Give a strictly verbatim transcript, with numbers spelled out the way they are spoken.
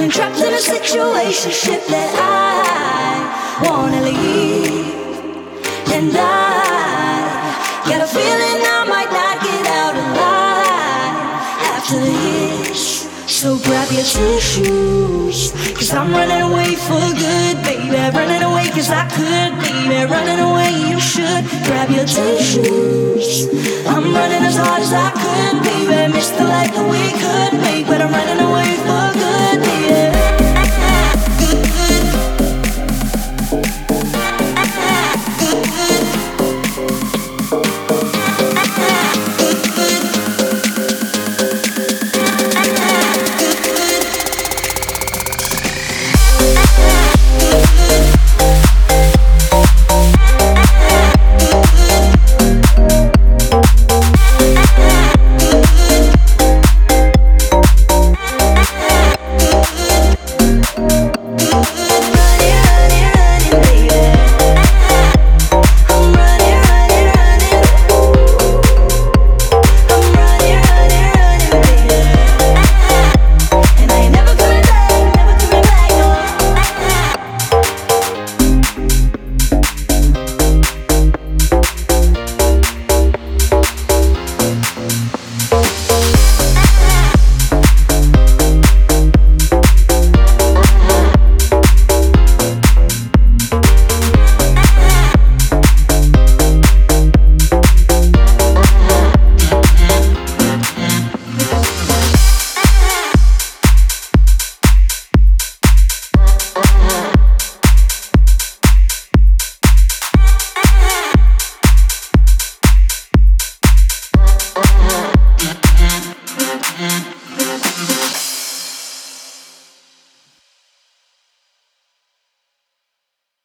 Feeling trapped in a situationship that I wanna leave. And I got a feeling I might not get out alive after this. So grab your tissues, cause I'm running away for good, baby. Running away cause I could, baby. Running away you should. Grab your tissues, I'm running as hard as I could, baby. Missed the life that we could make, but I'm running away for